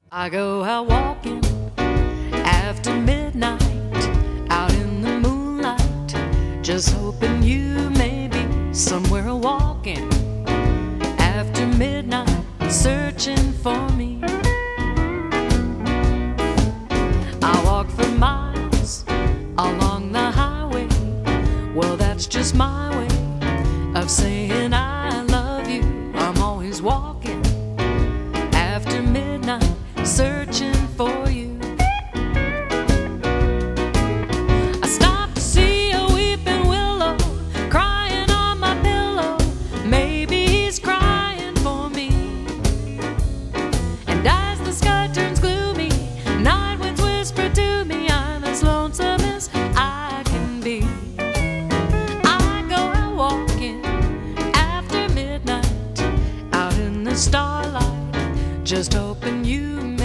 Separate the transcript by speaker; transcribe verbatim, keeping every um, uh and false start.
Speaker 1: I go out walking after midnight, out in the moonlight, just hoping you may be somewhere walking after midnight, searching for me. I walk for miles along the highway, well that's just my way of saying I love you. I'm always walking after midnight, searching for you. I stopped to see a weeping willow crying on my pillow. Maybe he's crying for me. And as the sky turns gloomy, night winds whisper to me, I'm as lonesome as I can be. I go out walking after midnight, out in the starlight, just hoping you